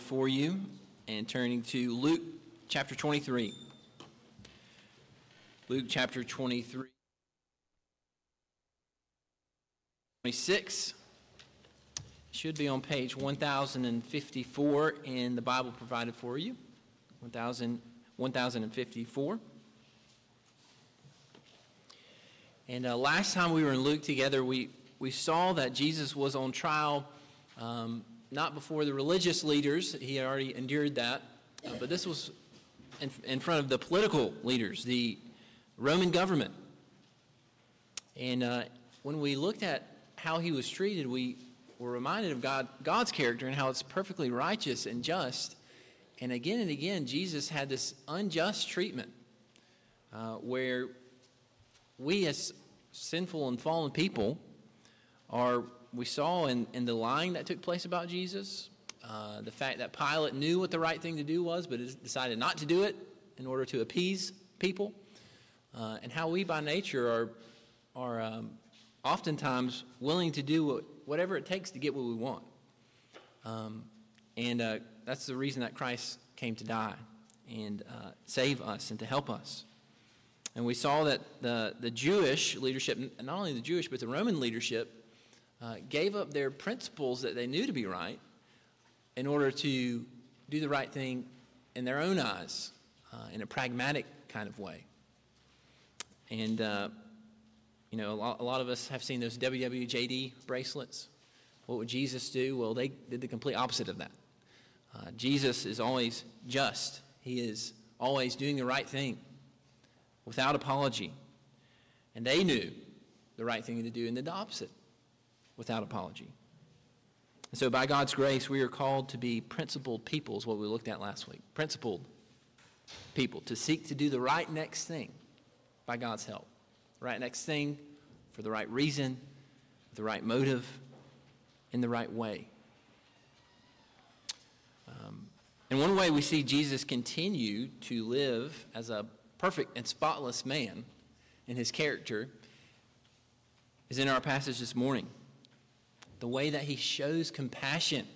before you and turning to Luke chapter 23. Luke chapter 23. 26 should be on page 1054 in the Bible provided for you. 1054. And last time we were in Luke together, we saw that Jesus was on trial, not before the religious leaders. He had already endured that. But this was in front of the political leaders, the Roman government. And when we looked at how he was treated, we were reminded of God's character and how it's perfectly righteous and just. And again, Jesus had this unjust treatment where we as sinful and fallen people we saw in the lying that took place about Jesus, the fact that Pilate knew what the right thing to do was, but decided not to do it in order to appease people, and how we by nature are oftentimes willing to do whatever it takes to get what we want. And that's the reason that Christ came to die and save us and to help us. And we saw that the Jewish leadership, not only the Jewish, but the Roman leadership, gave up their principles that they knew to be right in order to do the right thing in their own eyes, in a pragmatic kind of way. And, a lot of us have seen those WWJD bracelets. What would Jesus do? Well, they did the complete opposite of that. Jesus is always just. He is always doing the right thing without apology. And they knew the right thing to do and did the opposite without apology. And so by God's grace, we are called to be principled people, is what we looked at last week. Principled people, to seek to do the right next thing by God's help. The right next thing for the right reason, the right motive, in the right way. And one way we see Jesus continue to live as a perfect and spotless man in his character is in our passage this morning. The way that he shows compassion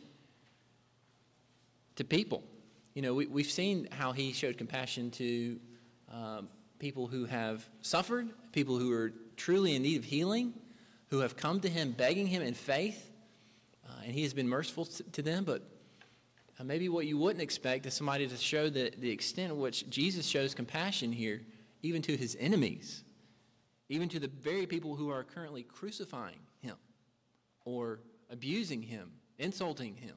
to people. We've seen how he showed compassion to people who have suffered, people who are truly in need of healing, who have come to him begging him in faith, and he has been merciful to them. But maybe what you wouldn't expect is somebody to show the extent in which Jesus shows compassion here, even to his enemies, even to the very people who are currently crucifying him or abusing him, insulting him.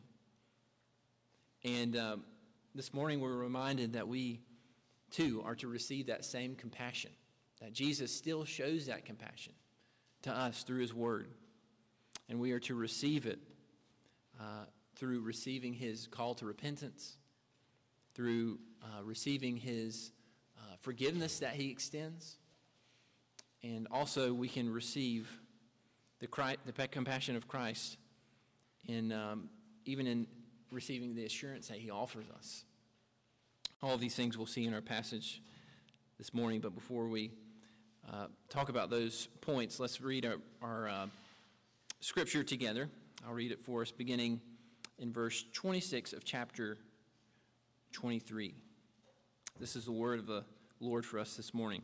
And this morning we're reminded that we too are to receive that same compassion, that Jesus still shows that compassion to us through his word. And we are to receive it through receiving his call to repentance, through receiving his forgiveness that he extends. And also we can receive the compassion of Christ even in receiving the assurance that he offers us. All of these things we'll see in our passage this morning, but before we talk about those points, let's read our scripture together. I'll read it for us, beginning in verse 26 of chapter 23. This is the word of the Lord for us this morning.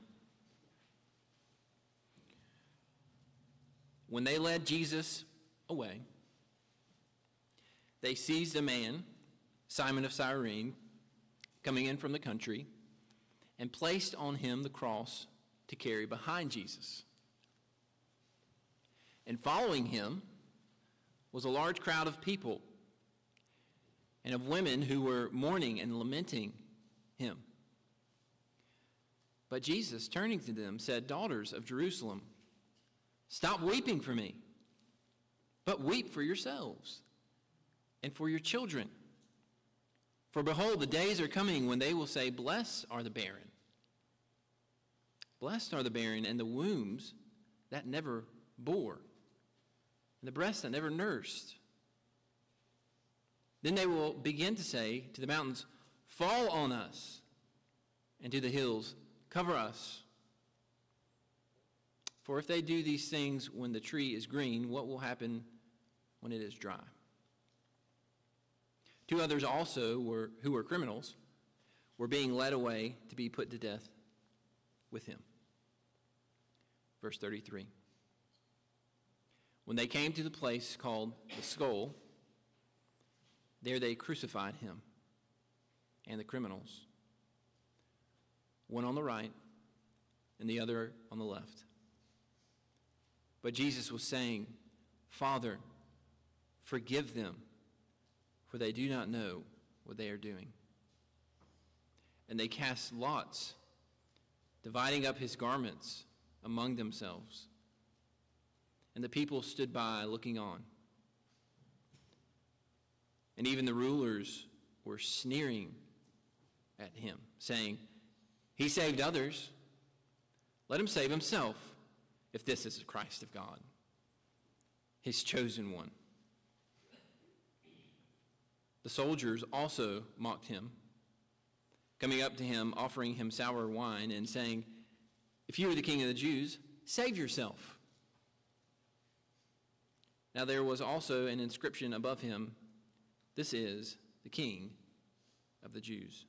When they led Jesus away, they seized a man, Simon of Cyrene, coming in from the country, and placed on him the cross to carry behind Jesus. And following him was a large crowd of people and of women who were mourning and lamenting him. But Jesus, turning to them, said, "Daughters of Jerusalem, stop weeping for me, but weep for yourselves and for your children. For behold, the days are coming when they will say, Blessed are the barren. Blessed are the barren and the wombs that never bore, and the breasts that never nursed. Then they will begin to say to the mountains, Fall on us, and to the hills, Cover us. For if they do these things when the tree is green, what will happen when it is dry? 2 others also who were criminals were being led away to be put to death with him. Verse 33. When they came to the place called the Skull, there they crucified him and the criminals, one on the right and the other on the left. But Jesus was saying, Father, forgive them, for they do not know what they are doing. And they cast lots, dividing up his garments among themselves. And the people stood by looking on. And even the rulers were sneering at him, saying, He saved others. Let him save himself, if this is the Christ of God, his chosen one. The soldiers also mocked him, coming up to him, offering him sour wine, and saying, If you are the king of the Jews, save yourself. Now there was also an inscription above him, This is the King of the Jews.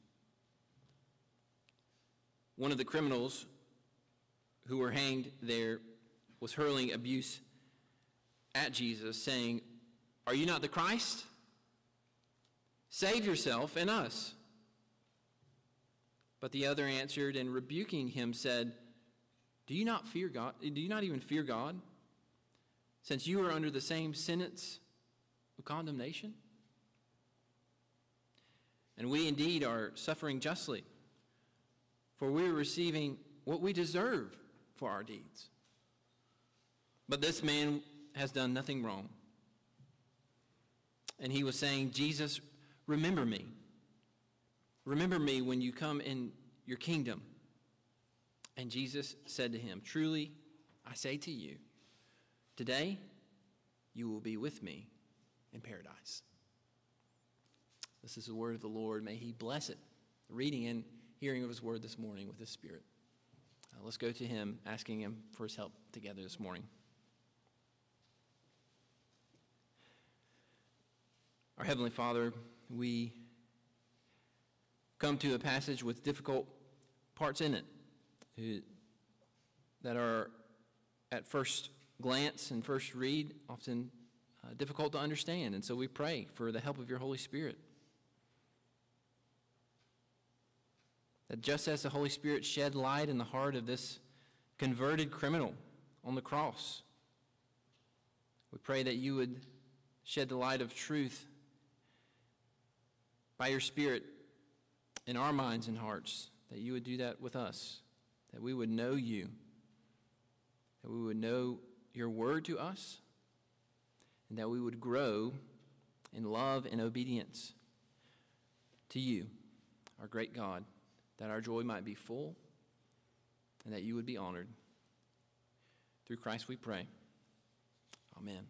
One of the criminals who were hanged there was hurling abuse at Jesus, saying, Are you not the Christ? Save yourself and us. But the other answered, and rebuking him said, Do you not fear God? Do you not even fear God, since you are under the same sentence of condemnation? And we indeed are suffering justly, for we are receiving what we deserve for our deeds. But this man has done nothing wrong. And he was saying, Jesus, remember me. Remember me when you come in your kingdom. And Jesus said to him, Truly, I say to you, today you will be with me in paradise. This is the word of the Lord. May he bless it, the reading and hearing of his word this morning with his Spirit. Let's go to him, asking him for his help together this morning. Our Heavenly Father, we come to a passage with difficult parts in it that are at first glance and first read often difficult to understand. And so we pray for the help of your Holy Spirit. That just as the Holy Spirit shed light in the heart of this converted criminal on the cross, we pray that you would shed the light of truth by your Spirit in our minds and hearts, that you would do that with us, that we would know you, that we would know your word to us, and that we would grow in love and obedience to you, our great God, that our joy might be full and that you would be honored. Through Christ we pray. Amen.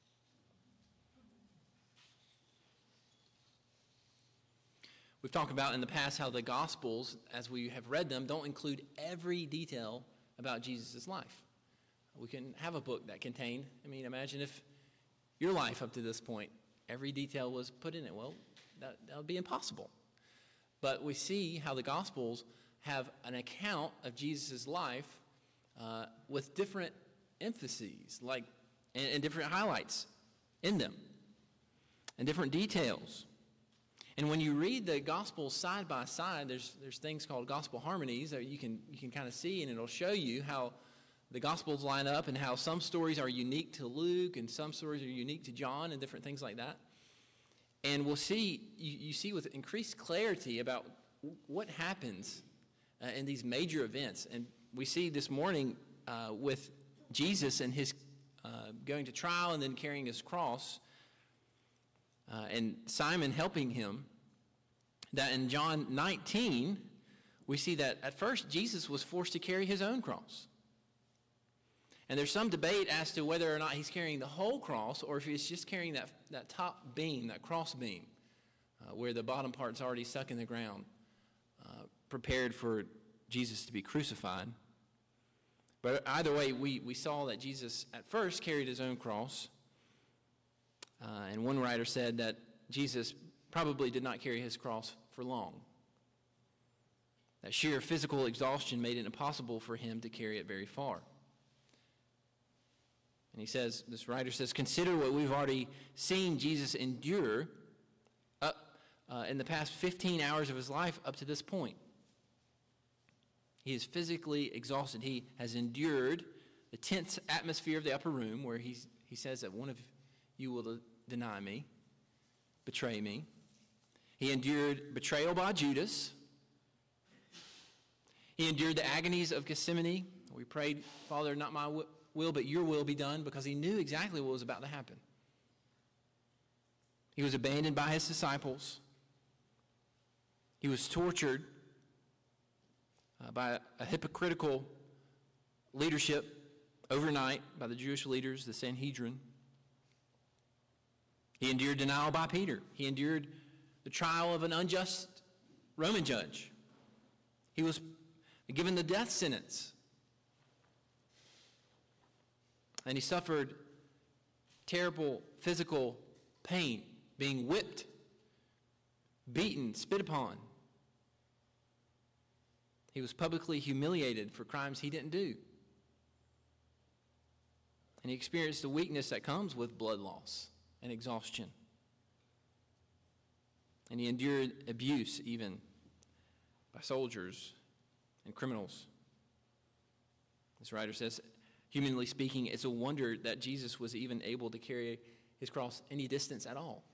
We've talked about in the past how the Gospels, as we have read them, don't include every detail about Jesus' life. We can have a book that contained, imagine if your life up to this point, every detail was put in it. Well, that would be impossible. But we see how the Gospels have an account of Jesus' life with different emphases, and different highlights in them, and different details. And when you read the Gospels side by side, there's things called Gospel harmonies that you can kind of see, and it'll show you how the Gospels line up and how some stories are unique to Luke and some stories are unique to John and different things like that. And we'll see, you see with increased clarity about what happens in these major events. And we see this morning with Jesus and his going to trial and then carrying his cross, and Simon helping him, that in John 19, we see that at first Jesus was forced to carry his own cross. And there's some debate as to whether or not he's carrying the whole cross or if he's just carrying that top beam, that cross beam, where the bottom part's already stuck in the ground, prepared for Jesus to be crucified. But either way, we saw that Jesus at first carried his own cross. And one writer said that Jesus probably did not carry his cross for long. That sheer physical exhaustion made it impossible for him to carry it very far. And he says, this writer says, consider what we've already seen Jesus endure in the past 15 hours of his life up to this point. He is physically exhausted. He has endured the tense atmosphere of the upper room where he says that one of you will deny me, betray me. He endured betrayal by Judas. He endured the agonies of Gethsemane. We prayed, Father, not my will, but your will be done, because he knew exactly what was about to happen. He was abandoned by his disciples. He was tortured by a hypocritical leadership overnight by the Jewish leaders, the Sanhedrin. He endured denial by Peter. He endured the trial of an unjust Roman judge. He was given the death sentence. And he suffered terrible physical pain, being whipped, beaten, spit upon. He was publicly humiliated for crimes he didn't do. And he experienced the weakness that comes with blood loss and exhaustion. And he endured abuse even by soldiers and criminals. This writer says, humanly speaking, it's a wonder that Jesus was even able to carry his cross any distance at all.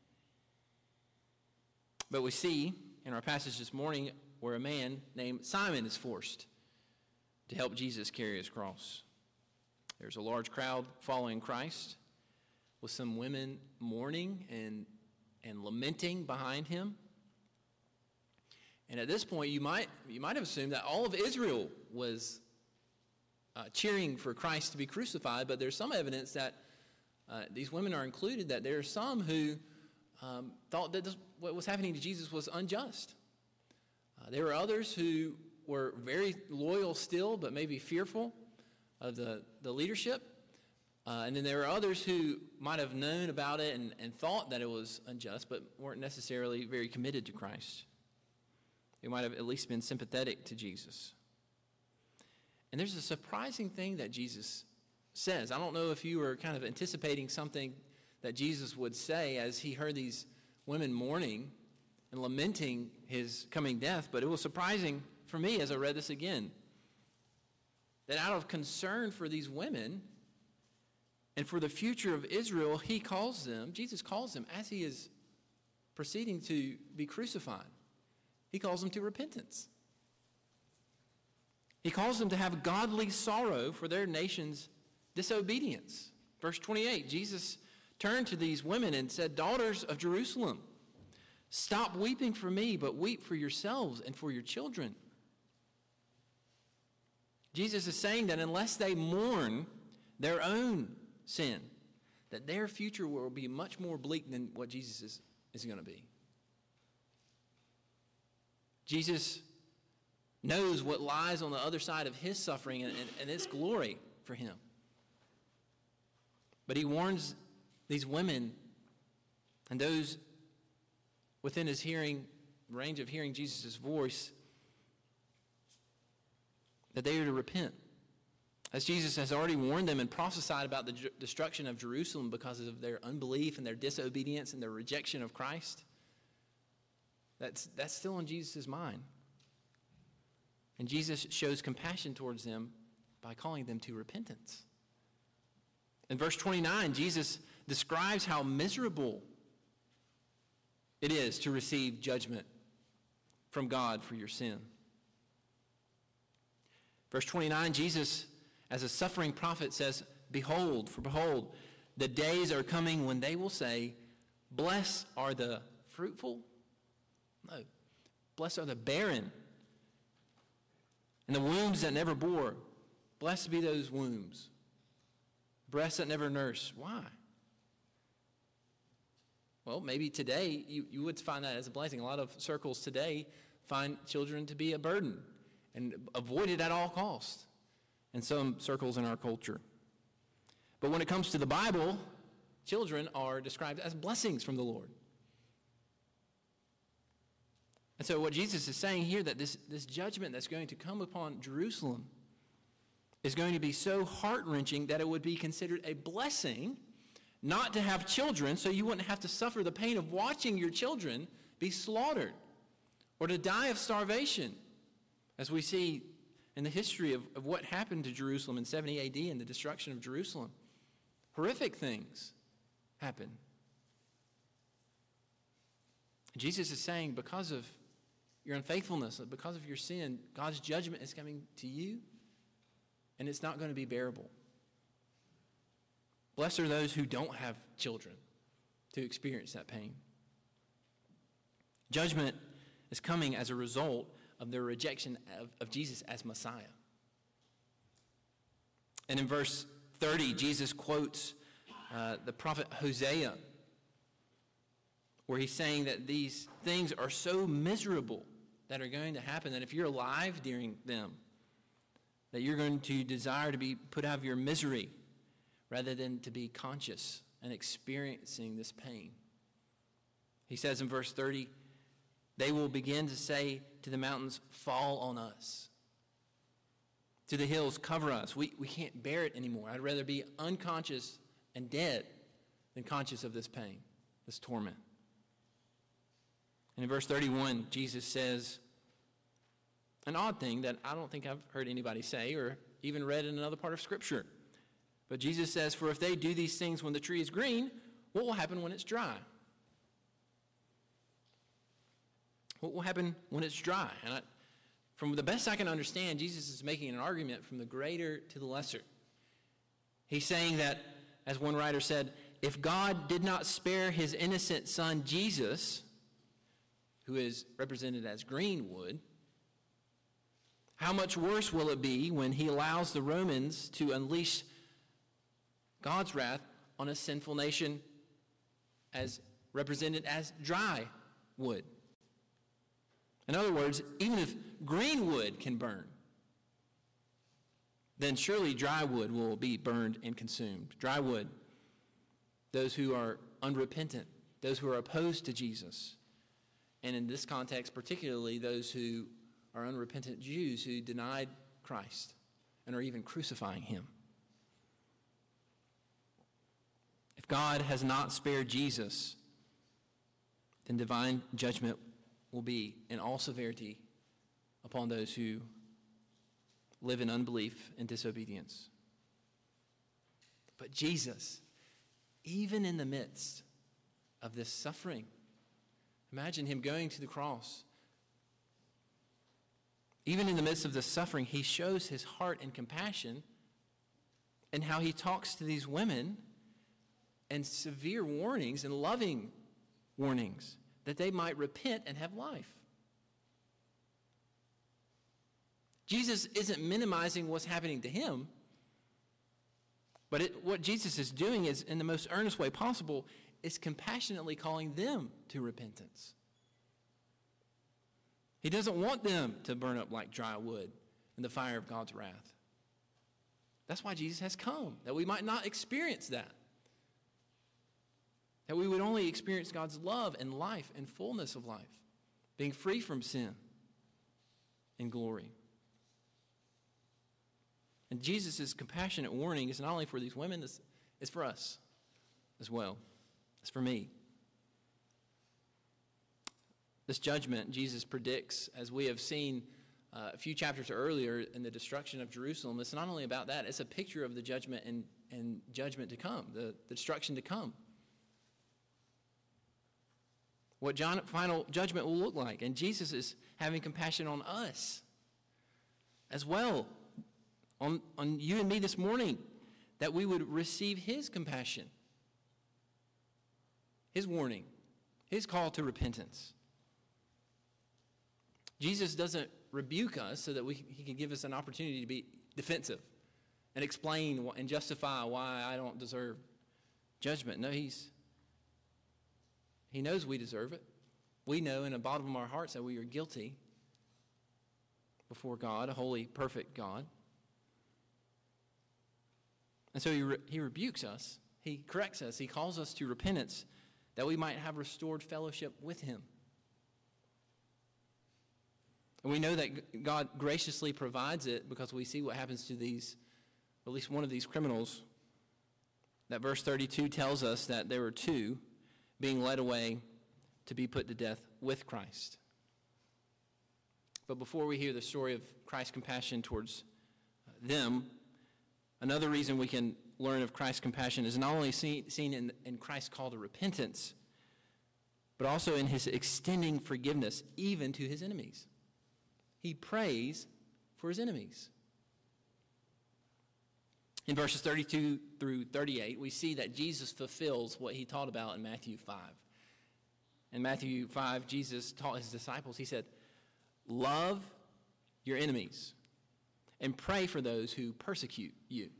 But we see in our passage this morning where a man named Simon is forced to help Jesus carry his cross. There's a large crowd following Christ, with some women mourning and lamenting behind him. And at this point, you might have assumed that all of Israel was cheering for Christ to be crucified, but there's some evidence that these women are included, that there are some who thought that what was happening to Jesus was unjust. There were others who were very loyal still, but maybe fearful of the leadership. And then there were others who might have known about it and thought that it was unjust, but weren't necessarily very committed to Christ. They might have at least been sympathetic to Jesus. And there's a surprising thing that Jesus says. I don't know if you were kind of anticipating something that Jesus would say as he heard these women mourning and lamenting his coming death, but it was surprising for me as I read this again, that out of concern for these women and for the future of Israel, Jesus calls them, as he is proceeding to be crucified, he calls them to repentance. He calls them to have godly sorrow for their nation's disobedience. Verse 28, Jesus turned to these women and said, "Daughters of Jerusalem, stop weeping for me, but weep for yourselves and for your children." Jesus is saying that unless they mourn their own sin, that their future will be much more bleak than what Jesus is going to be. Jesus knows what lies on the other side of his suffering and its glory for him. But he warns these women and those within his range of hearing Jesus' voice that they are to repent. As Jesus has already warned them and prophesied about the destruction of Jerusalem because of their unbelief and their disobedience and their rejection of Christ, that's still on Jesus' mind. And Jesus shows compassion towards them by calling them to repentance. In verse 29, Jesus describes how miserable it is to receive judgment from God for your sin. Verse 29, Jesus, as a suffering prophet, says, behold, the days are coming when they will say, blessed are the fruitful. No, blessed are the barren. And the wombs that never bore. Blessed be those wombs. Breasts that never nurse. Why? Well, maybe today you would find that as a blessing. A lot of circles today find children to be a burden and avoid it at all costs in some circles in our culture. But when it comes to the Bible, children are described as blessings from the Lord. And so what Jesus is saying here, that this judgment that's going to come upon Jerusalem is going to be so heart-wrenching that it would be considered a blessing not to have children, so you wouldn't have to suffer the pain of watching your children be slaughtered or to die of starvation, as we see in the history of what happened to Jerusalem in 70 AD and the destruction of Jerusalem. Horrific things happen. Jesus is saying, because of your unfaithfulness, because of your sin, God's judgment is coming to you, and it's not going to be bearable. Blessed are those who don't have children to experience that pain. Judgment is coming as a result of their rejection of Jesus as Messiah. And in verse 30, Jesus quotes the prophet Hosea, where he's saying that these things are so miserable that are going to happen that if you're alive during them, that you're going to desire to be put out of your misery rather than to be conscious and experiencing this pain. He says in verse 30, they will begin to say to the mountains, fall on us. To the hills, cover us. We can't bear it anymore. I'd rather be unconscious and dead than conscious of this pain, this torment. And in verse 31, Jesus says an odd thing that I don't think I've heard anybody say or even read in another part of Scripture. But Jesus says, for if they do these things when the tree is green, what will happen when it's dry? What will happen when it's dry? And from the best I can understand, Jesus is making an argument from the greater to the lesser. He's saying that, as one writer said, if God did not spare his innocent son Jesus, who is represented as green wood, how much worse will it be when he allows the Romans to unleash God's wrath on a sinful nation as represented as dry wood? In other words, even if green wood can burn, then surely dry wood will be burned and consumed. Dry wood, those who are unrepentant, those who are opposed to Jesus, and in this context particularly those who are unrepentant Jews who denied Christ and are even crucifying him. If God has not spared Jesus, then divine judgment will be in all severity upon those who live in unbelief and disobedience. But Jesus, even in the midst of this suffering, imagine him going to the cross. Even in the midst of the suffering, he shows his heart and compassion and how he talks to these women and severe warnings and loving warnings that they might repent and have life. Jesus isn't minimizing what's happening to him, but what Jesus is doing is, in the most earnest way possible, is compassionately calling them to repentance. He doesn't want them to burn up like dry wood in the fire of God's wrath. That's why Jesus has come, that we might not experience that. That we would only experience God's love and life and fullness of life, being free from sin and glory. And Jesus' compassionate warning is not only for these women, it's for us as well. It's for me. This judgment Jesus predicts, as we have seen a few chapters earlier in the destruction of Jerusalem, it's not only about that, it's a picture of the judgment and judgment to come, the destruction to come. What final judgment will look like. And Jesus is having compassion on us as well, on you and me this morning, that we would receive his compassion, his warning, his call to repentance. Jesus doesn't rebuke us so that he can give us an opportunity to be defensive and explain and justify why I don't deserve judgment. No, he knows we deserve it. We know in the bottom of our hearts that we are guilty before God, a holy, perfect God. And so he rebukes us. He corrects us. He calls us to repentance that we might have restored fellowship with him. And we know that God graciously provides it because we see what happens to these, at least one of these criminals. That verse 32 tells us that there were two being led away to be put to death with Christ. But before we hear the story of Christ's compassion towards them, another reason we can learn of Christ's compassion is not only seen in Christ's call to repentance, but also in his extending forgiveness even to his enemies. He prays for his enemies. In verses 32 through 38, we see that Jesus fulfills what he taught about in Matthew 5. In Matthew 5, Jesus taught his disciples, he said, love your enemies and pray for those who persecute you.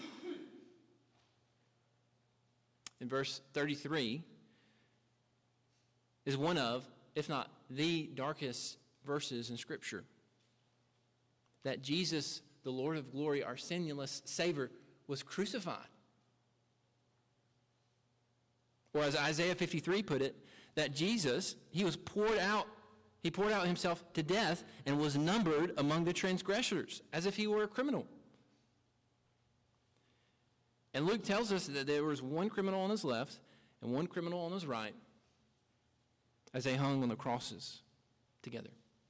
In verse 33 is one of, if not the darkest verses in Scripture. That Jesus, the Lord of glory, our sinless Savior, was crucified. Or as Isaiah 53 put it, that Jesus, he poured out himself to death and was numbered among the transgressors, as if he were a criminal. And Luke tells us that there was one criminal on his left and one criminal on his right as they hung on the crosses together.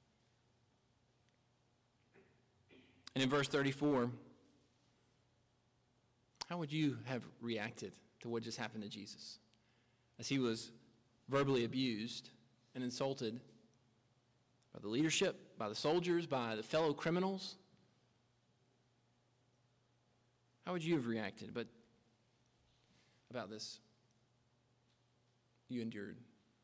And in verse 34, how would you have reacted to what just happened to Jesus? As he was verbally abused and insulted by the leadership, by the soldiers, by the fellow criminals. How would you have reacted? But about this, you endured.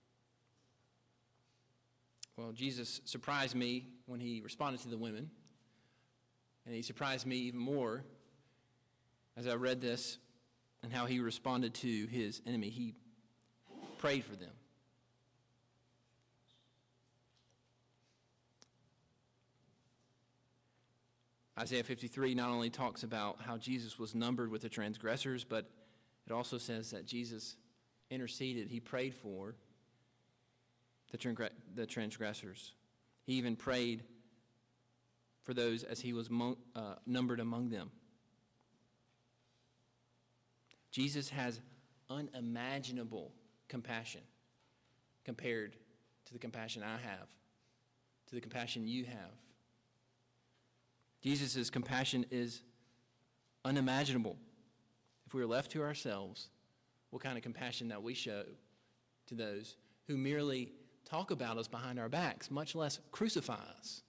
Well, Jesus surprised me when he responded to the women. And he surprised me even more as I read this and how he responded to his enemy. He prayed for them. Isaiah 53 not only talks about how Jesus was numbered with the transgressors, but it also says that Jesus interceded. He prayed for the transgressors. He even prayed for those as he was numbered among them. Jesus has unimaginable compassion compared to the compassion I have, to the compassion you have. Jesus' compassion is unimaginable. If we were left to ourselves, what kind of compassion that we show to those who merely talk about us behind our backs, much less crucify us.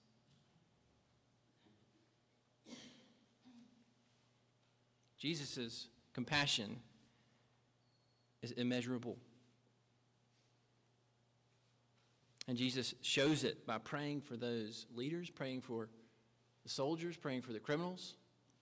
Jesus' compassion is immeasurable. And Jesus shows it by praying for those leaders, praying for the soldiers, praying for the criminals.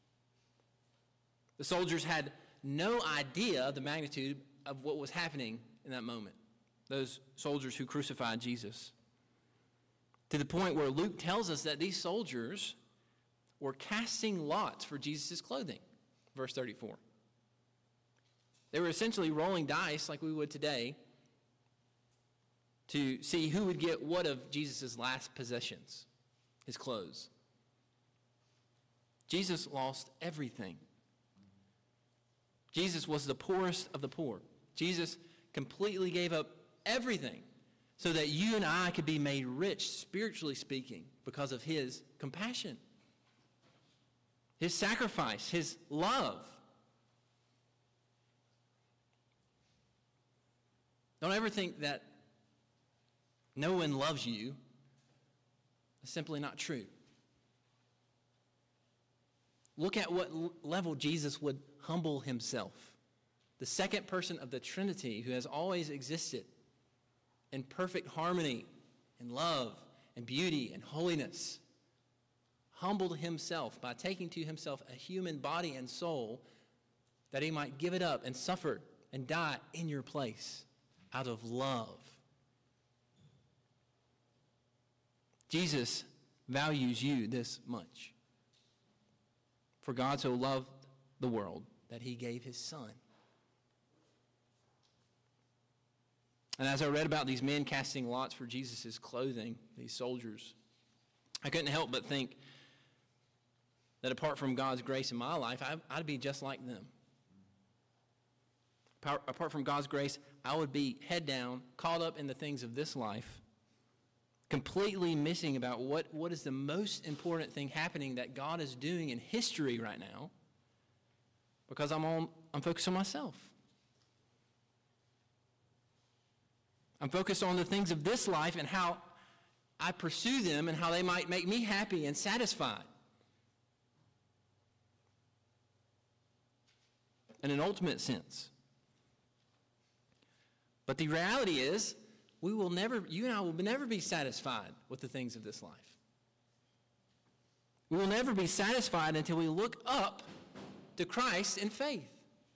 The soldiers had no idea of the magnitude of what was happening in that moment. Those soldiers who crucified Jesus. To the point where Luke tells us that these soldiers were casting lots for Jesus' clothing. Verse 34. They were essentially rolling dice like we would today to see who would get what of Jesus' last possessions, his clothes. Jesus lost everything. Jesus was the poorest of the poor. Jesus completely gave up everything so that you and I could be made rich, spiritually speaking, because of his compassion, his sacrifice, his love. Don't ever think that no one loves you. It's simply not true. Look at what level Jesus would humble himself. The second person of the Trinity who has always existed in perfect harmony and love and beauty and holiness, humbled himself by taking to himself a human body and soul that he might give it up and suffer and die in your place out of love. Jesus values you this much. For God so loved the world that he gave his son. And as I read about these men casting lots for Jesus' clothing, these soldiers, I couldn't help but think that apart from God's grace in my life, I'd be just like them. Apart from God's grace, I would be head down, caught up in the things of this life, completely missing about what is the most important thing happening that God is doing in history right now, because I'm focused on myself. I'm focused on the things of this life and how I pursue them and how they might make me happy and satisfied. In an ultimate sense. But the reality is, you and I will never be satisfied with the things of this life. We will never be satisfied until we look up to Christ in faith.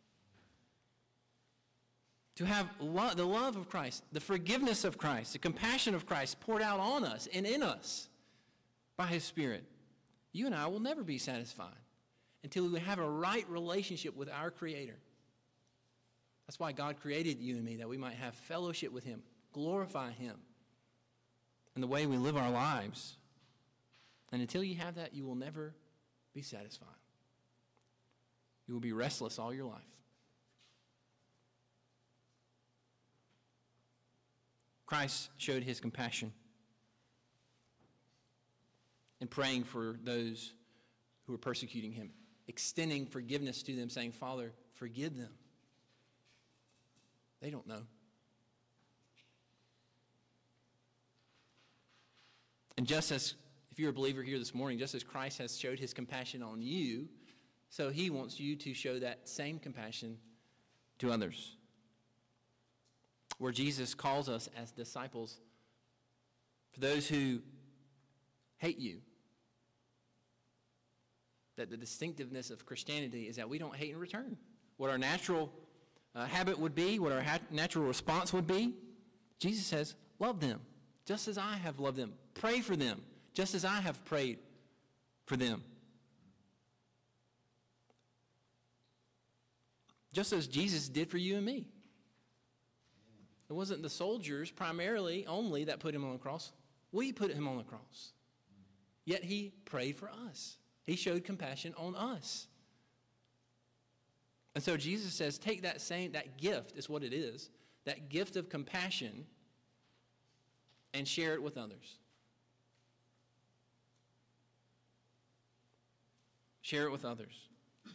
To have the love of Christ, the forgiveness of Christ, the compassion of Christ poured out on us and in us by His Spirit. You and I will never be satisfied until we have a right relationship with our Creator. That's why God created you and me, that we might have fellowship with Him, glorify Him in the way we live our lives. And until you have that, you will never be satisfied. You will be restless all your life. Christ showed His compassion in praying for those who were persecuting Him, extending forgiveness to them, saying, Father, forgive them. They don't know. And just as, if you're a believer here this morning, just as Christ has showed His compassion on you, so He wants you to show that same compassion to others. Where Jesus calls us as disciples, for those who hate you, that the distinctiveness of Christianity is that we don't hate in return. What our natural habit would be, what our natural response would be, Jesus says, love them, just as I have loved them. Pray for them, just as I have prayed for them. Just as Jesus did for you and me. It wasn't the soldiers primarily only that put Him on the cross. We put Him on the cross. Yet He prayed for us. He showed compassion on us. And so Jesus says, take that gift is what it is, that gift of compassion, and share it with others. Share it with others.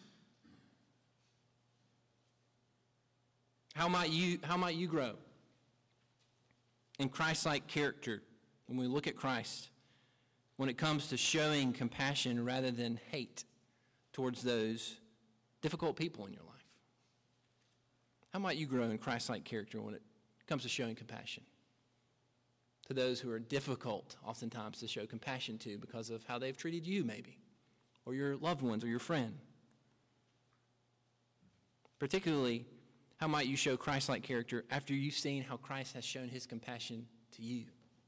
How might you grow in Christ-like character when we look at Christ, when it comes to showing compassion rather than hate towards those difficult people in your life? How might you grow in Christ-like character when it comes to showing compassion to those who are difficult oftentimes to show compassion to because of how they've treated you maybe, or your loved ones or your friend? Particularly, how might you show Christ-like character after you've seen how Christ has shown His compassion to you?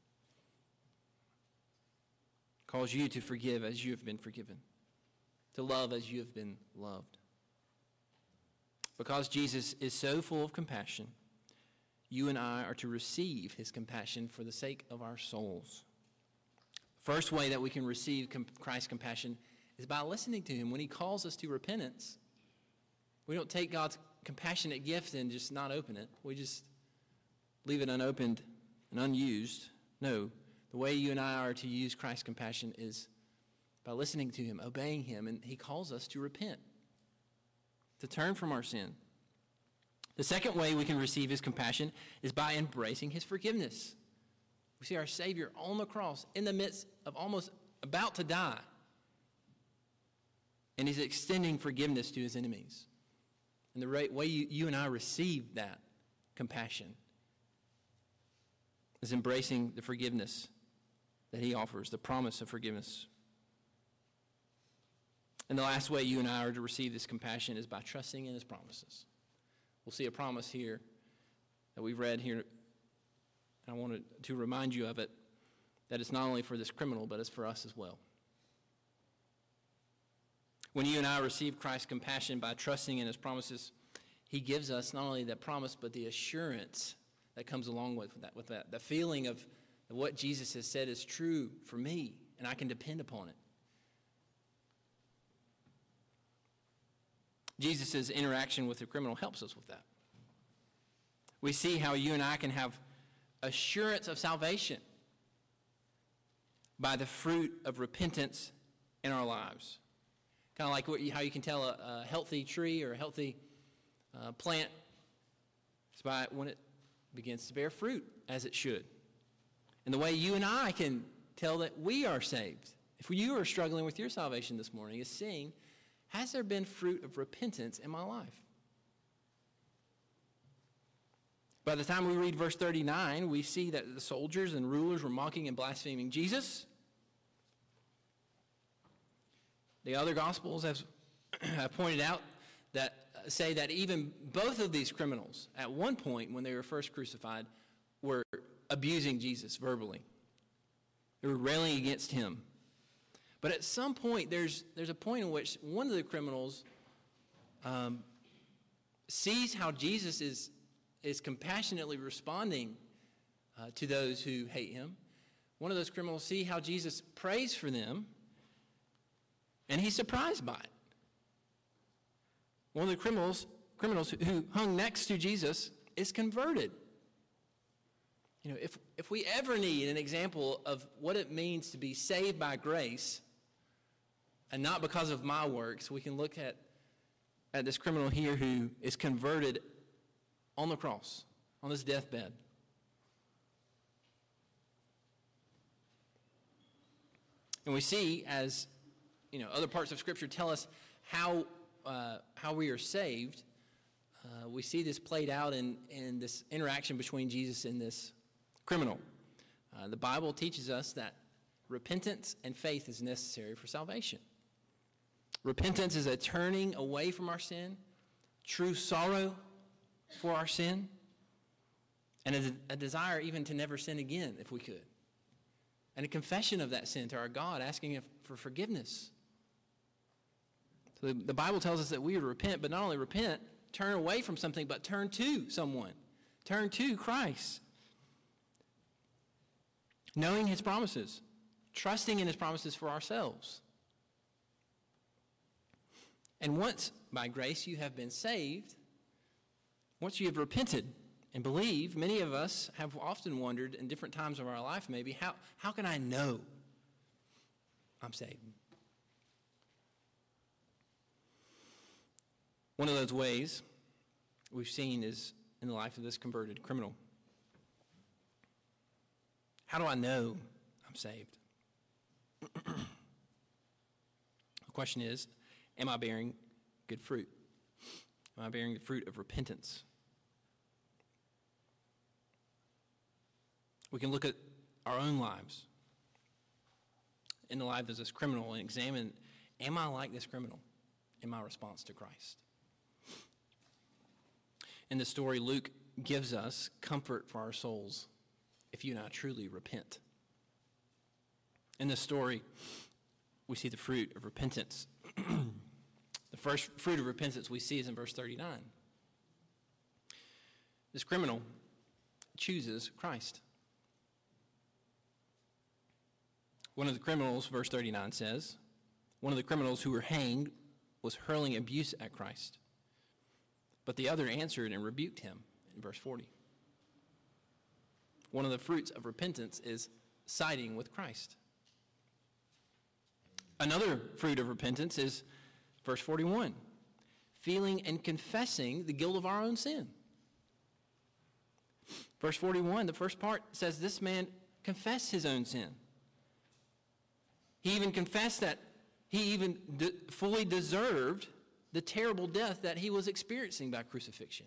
Calls you to forgive as you have been forgiven, to love as you have been loved. Because Jesus is so full of compassion, you and I are to receive His compassion for the sake of our souls. First way that we can receive Christ's compassion is by listening to Him. When He calls us to repentance, we don't take God's compassionate gift and just not open it. We just leave it unopened and unused. No, the way you and I are to use Christ's compassion is by listening to Him, obeying Him, and He calls us to repent, to turn from our sin. The second way we can receive His compassion is by embracing His forgiveness. We see our Savior on the cross in the midst of almost about to die, and He's extending forgiveness to His enemies. And the way you and I receive that compassion is embracing the forgiveness that He offers, the promise of forgiveness. And the last way you and I are to receive this compassion is by trusting in His promises. We'll see a promise here that we've read here. I wanted to remind you of it, that it's not only for this criminal, but it's for us as well. When you and I receive Christ's compassion by trusting in His promises, He gives us not only that promise, but the assurance that comes along with that. The feeling of what Jesus has said is true for me and I can depend upon it. Jesus' interaction with the criminal helps us with that. We see how you and I can have assurance of salvation by the fruit of repentance in our lives. Kind of like how you can tell a healthy tree or a healthy plant is by when it begins to bear fruit as it should. And the way you and I can tell that we are saved, if you are struggling with your salvation this morning, is seeing, has there been fruit of repentance in my life? By the time we read verse 39, we see that the soldiers and rulers were mocking and blaspheming Jesus. The other Gospels have pointed out that say that even both of these criminals, at one point when they were first crucified, were abusing Jesus verbally. They were railing against him. But at some point, there's a point in which one of the criminals sees how Jesus is compassionately responding to those who hate him. One of those criminals see how Jesus prays for them, and he's surprised by it. One of the criminals who hung next to Jesus is converted. You know, if we ever need an example of what it means to be saved by grace and not because of my works, we can look at this criminal here who is converted on the cross, on his deathbed. And we see, as you know, other parts of Scripture tell us how we are saved. We see this played out in this interaction between Jesus and this criminal. The Bible teaches us that repentance and faith is necessary for salvation. Repentance is a turning away from our sin, true sorrow for our sin, and a desire even to never sin again if we could. And a confession of that sin to our God, asking for forgiveness. So the Bible tells us that we would repent, but not only repent, turn away from something, but turn to someone. Turn to Christ. Knowing his promises, trusting in his promises for ourselves. And once, by grace, you have been saved, once you have repented and believed, many of us have often wondered in different times of our life maybe, how can I know I'm saved? One of those ways we've seen is in the life of this converted criminal. How do I know I'm saved? The question is, am I bearing good fruit? Am I bearing the fruit of repentance? We can look at our own lives in the life of this criminal and examine, am I like this criminal in my response to Christ? In the story, Luke gives us comfort for our souls if you and I truly repent. In this story, we see the fruit of repentance. The first fruit of repentance we see is in verse 39. This criminal chooses Christ. One of the criminals, verse 39 says, one of the criminals who were hanged was hurling abuse at Christ. But the other answered and rebuked him in verse 40. One of the fruits of repentance is siding with Christ. Another fruit of repentance is verse 41, feeling and confessing the guilt of our own sin. Verse 41, the first part says this man confessed his own sin. He even confessed that he even fully deserved the terrible death that he was experiencing by crucifixion.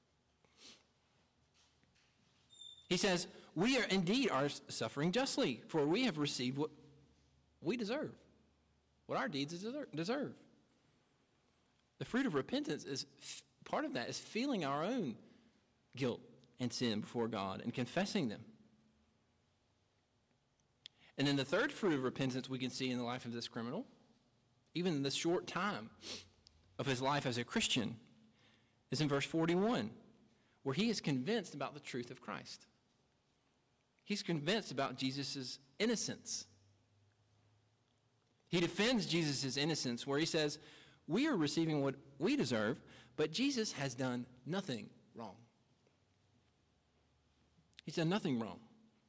He says, we are suffering justly, for we have received what we deserve, what our deeds deserve. The fruit of repentance is part of that is feeling our own guilt and sin before God and confessing them. And then the third fruit of repentance we can see in the life of this criminal, even in this short time of his life as a Christian, is in verse 41, where he is convinced about the truth of Christ. He's convinced about Jesus' innocence. He defends Jesus' innocence where he says, we are receiving what we deserve, but Jesus has done nothing wrong. He's done nothing wrong.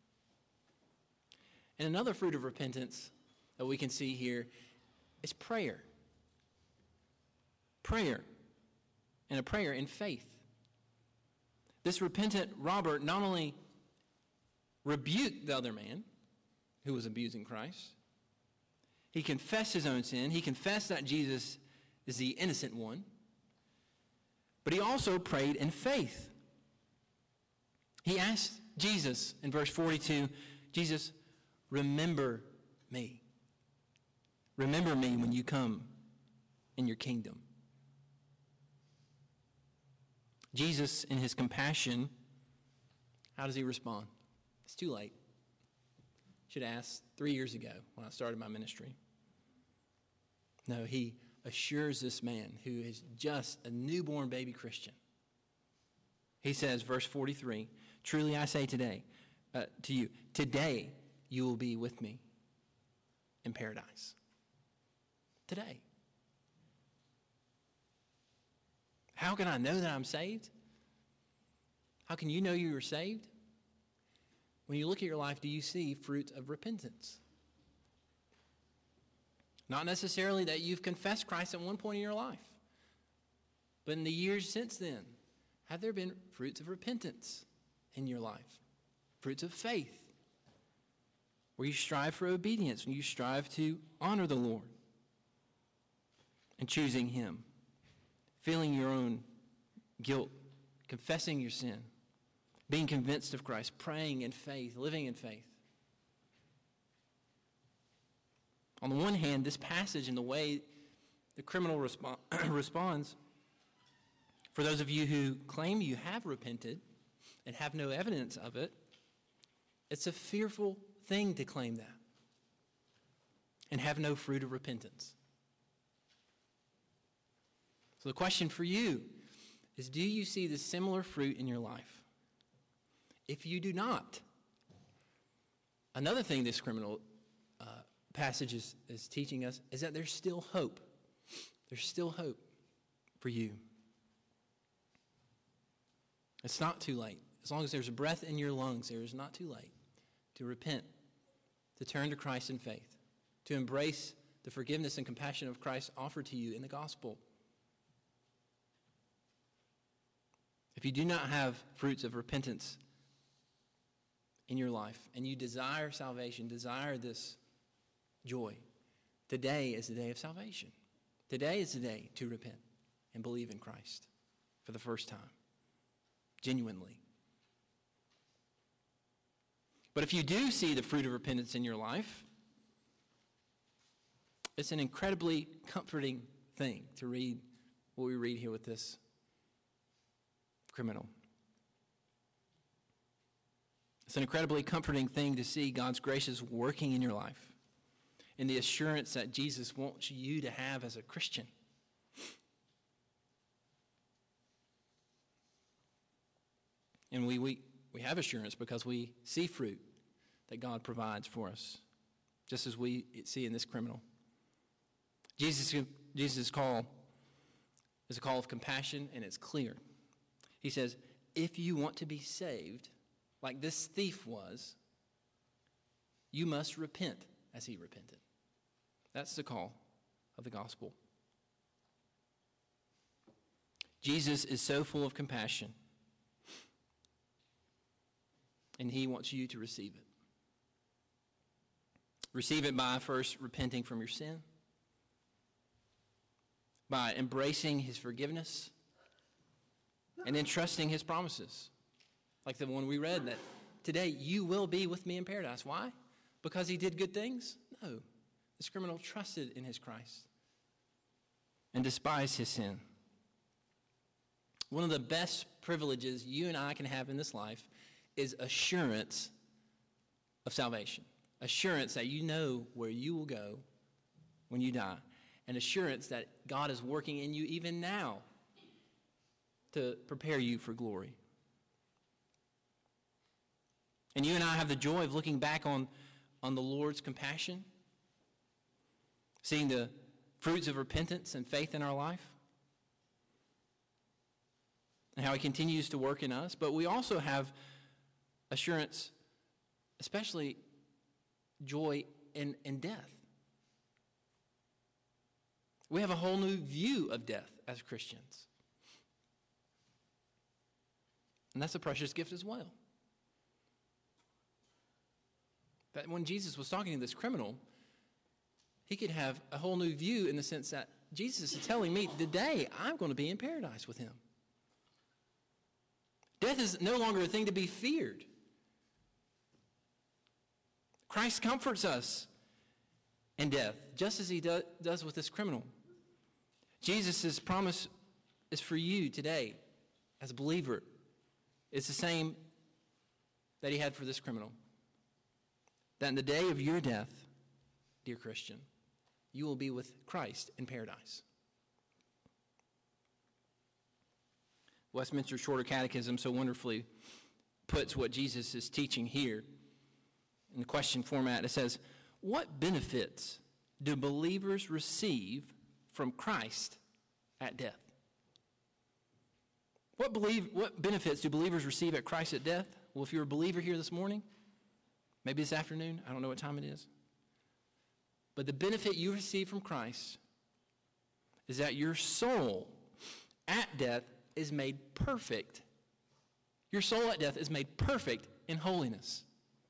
And another fruit of repentance that we can see here is prayer. Prayer. And a prayer in faith. This repentant robber not only rebuked the other man who was abusing Christ, he confessed his own sin. He confessed that Jesus is the innocent one. But he also prayed in faith. He asked Jesus in verse 42, Jesus, remember me. Remember me when you come in your kingdom. Jesus, in his compassion, how does he respond? It's too late. Should have asked 3 years ago when I started my ministry. No, he assures this man who is just a newborn baby Christian. He says, verse 43, truly I say to you, today you will be with me in paradise. Today. How can I know that I'm saved? How can you know you are saved? When you look at your life, do you see fruit of repentance? Not necessarily that you've confessed Christ at one point in your life, but in the years since then, have there been fruits of repentance in your life? Fruits of faith, where you strive for obedience, when you strive to honor the Lord and choosing him, feeling your own guilt, confessing your sin, being convinced of Christ, praying in faith, living in faith. On the one hand, this passage and the way the criminal responds, for those of you who claim you have repented and have no evidence of it, it's a fearful thing to claim that and have no fruit of repentance. So the question for you is, do you see the similar fruit in your life? If you do not, another thing this criminal passage is teaching us is that there's still hope. There's still hope for you. It's not too late. As long as there's breath in your lungs, there is not too late to repent, to turn to Christ in faith, to embrace the forgiveness and compassion of Christ offered to you in the gospel. If you do not have fruits of repentance in your life and you desire salvation, desire this joy, today is the day of salvation. Today is the day to repent and believe in Christ for the first time, genuinely. But if you do see the fruit of repentance in your life, it's an incredibly comforting thing to read what we read here with this criminal. It's an incredibly comforting thing to see God's graces working in your life, in the assurance that Jesus wants you to have as a Christian. And we have assurance because we see fruit that God provides for us, just as we see in this criminal. Jesus' call is a call of compassion, and it's clear. He says, if you want to be saved, like this thief was, you must repent as he repented. That's the call of the gospel. Jesus is so full of compassion, and he wants you to receive it. Receive it by first repenting from your sin, by embracing his forgiveness, and then trusting his promises. Like the one we read, that today you will be with me in paradise. Why? Because he did good things? No. This criminal trusted in his Christ and despised his sin. One of the best privileges you and I can have in this life is assurance of salvation. Assurance that you know where you will go when you die. And assurance that God is working in you even now to prepare you for glory. And you and I have the joy of looking back on the Lord's compassion seeing the fruits of repentance and faith in our life, and how he continues to work in us. But we also have assurance, especially joy in death. We have a whole new view of death as Christians. And that's a precious gift as well. That when Jesus was talking to this criminal, he could have a whole new view in the sense that Jesus is telling me, today I'm going to be in paradise with him. Death is no longer a thing to be feared. Christ comforts us in death, just as he does with this criminal. Jesus' promise is for you today as a believer. It's the same that he had for this criminal. That in the day of your death, dear Christian, you will be with Christ in paradise. Westminster Shorter Catechism so wonderfully puts what Jesus is teaching here in the question format. It says, what benefits do believers receive from Christ at death? What benefits do believers receive at Christ at death? Well, if you're a believer here this morning, maybe this afternoon, I don't know what time it is, but the benefit you receive from Christ is that your soul at death is made perfect. Your soul at death is made perfect in holiness.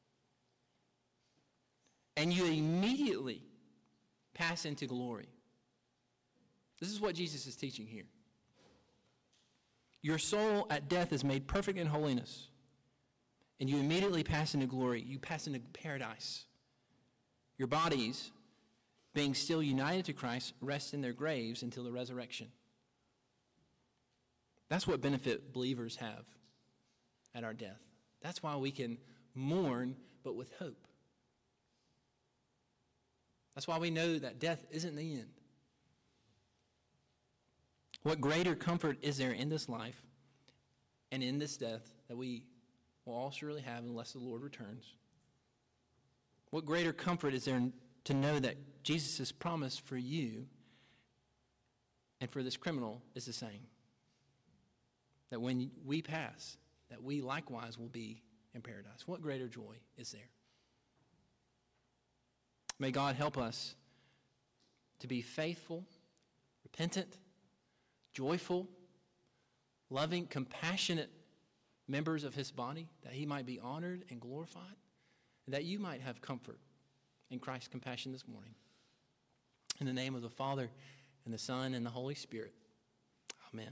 And you immediately pass into glory. This is what Jesus is teaching here. Your soul at death is made perfect in holiness. And you immediately pass into glory. You pass into paradise. Your bodies, being still united to Christ, rest in their graves until the resurrection. That's what benefit believers have at our death. That's why we can mourn, but with hope. That's why we know that death isn't the end. What greater comfort is there in this life and in this death that we will all surely have unless the Lord returns? What greater comfort is there to know that Jesus' promise for you and for this criminal is the same? That when we pass, that we likewise will be in paradise. What greater joy is there? May God help us to be faithful, repentant, joyful, loving, compassionate members of his body, that he might be honored and glorified, and that you might have comfort in Christ's compassion this morning. In the name of the Father, and the Son, and the Holy Spirit. Amen.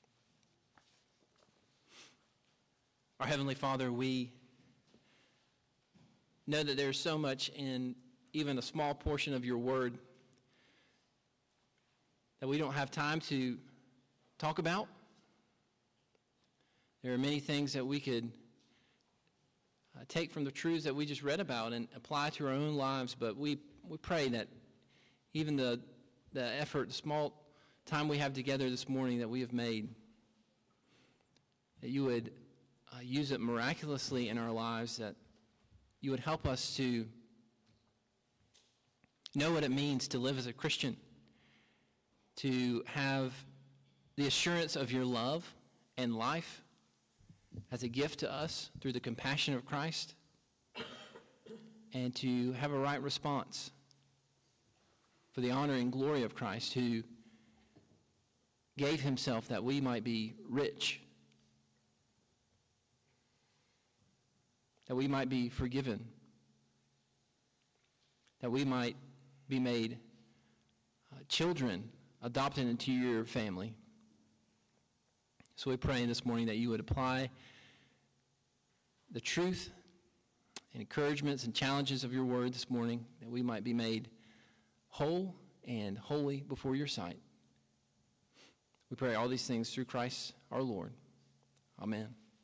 Our Heavenly Father, we know that there's so much in even a small portion of your word that we don't have time to talk about. There are many things that we could take from the truths that we just read about and apply to our own lives, but we pray that even the effort, the small time we have together this morning that we have made, that you would use it miraculously in our lives, that you would help us to know what it means to live as a Christian, to have the assurance of your love and life as a gift to us through the compassion of Christ, and to have a right response for the honor and glory of Christ, who gave himself that we might be rich, that we might be forgiven, that we might be made children adopted into your family. So we pray this morning that you would apply the truth and encouragements and challenges of your word this morning, that we might be made whole and holy before your sight. We pray all these things through Christ our Lord. Amen.